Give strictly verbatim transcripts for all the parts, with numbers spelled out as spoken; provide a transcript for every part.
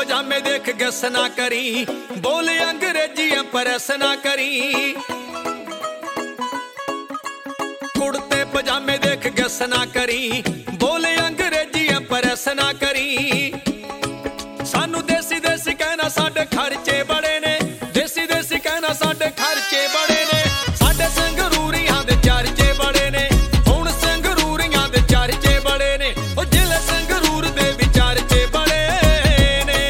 पजामे देख गस ना करी, बोल अंग्रेजी प्रेस ना करी। कुड़ते पजामे देख गस ना करी, बोल अंग्रेजी प्रेस ना करी। सानू देसी देसी कहना साडे खर्चे बड़े ने, देसी देसी कहना साडे खर्चे बड़े ने। साडे संगरूरियां दे चर्चे बड़े ने, हुण संगरूरियां दे चर्चे बड़े ने। ओ जिले संगरूर दे भी चर्चे बड़े ने।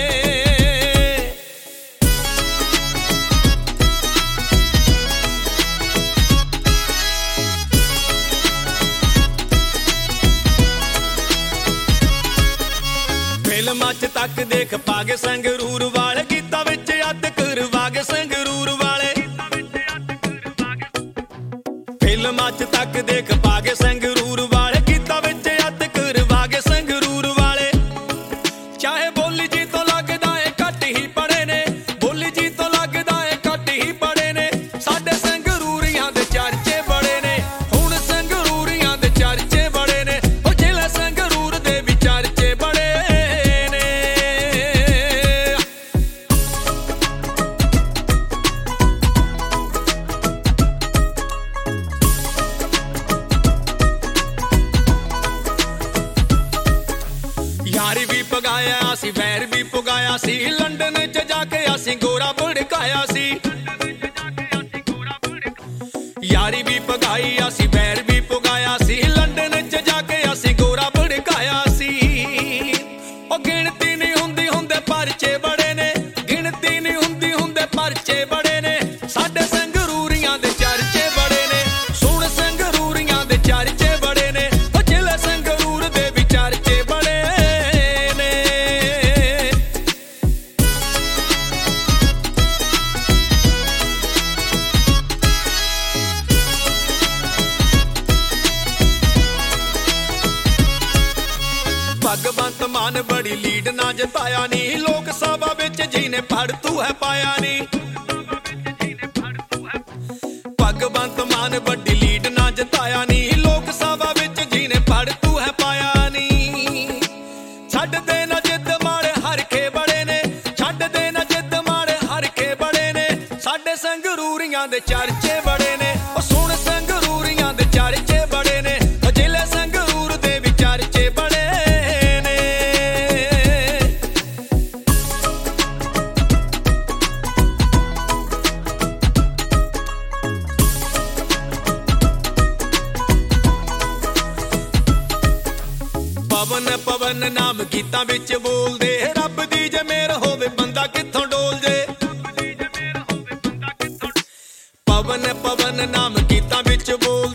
फिल्मां च तक देख पागे संगरूर वाले, गीतां विच अत करवागे संगरूर वाले। फिल्मां च तक देख पागे संगरूर वाले, गीतां विच अत करवागे संगरूर वाले। चाहे बोली जी तो लगदा है घट ही पड़े ने, बोली जी तो लगदा है घट ही पड़े ने। साडे संगरूरियां दे चर्चे बड़े ने, हुण संगरूरियां दे चर्चे बड़े ने। ओ जिले संगरूर दे भी चर्चे बड़े ने। यारी भी पगाया सी, वैर भी पुगाया सी, लंडन च जाके असी गोरा भड़काया सी। यारी भी पगाई असी, वैर भी पुगाया सी, लंडन च जाके असी गोरा भड़काया सी। ओ गिणती नहीं हुंदी हुंदे परचे बड़े ने, गिणती नहीं हुंदी हुंदे परचे बड़े ने। साडे संगरूरियां दे चर्चे बड़े ने, सुण संगरूरियां दे चर्चे बड़े ने। ओ जिले संगरूर दे भी चर्चे बड़े ने। भगवंत मान बड़ी लीड ना जताया नी, लोक सभा विच जीने पढ़ तू है पाया नी। भगवंत मान बड़ी लीड ना जताया नी, लोक सभा विच जीने पढ़ तू है पाया नी। छड्ड दे ना जिद माड़े हरखे बड़े ने, छड्ड दे ना जिद माड़े हरखे बड़े ने। साडे संगरूरियां दे चर्चे बड़े ने, ओ सुण संगरूरियां दे चर्चे बड़े ने। ओ जिले संगरूर दे भी चर्चे बड़े ने। पवन पवन नाम गीतां विच बोलदे, रब दी जे मेहर होवे बंदा कित्थों डोल जे। पवन पवन नाम गीतां विच बोल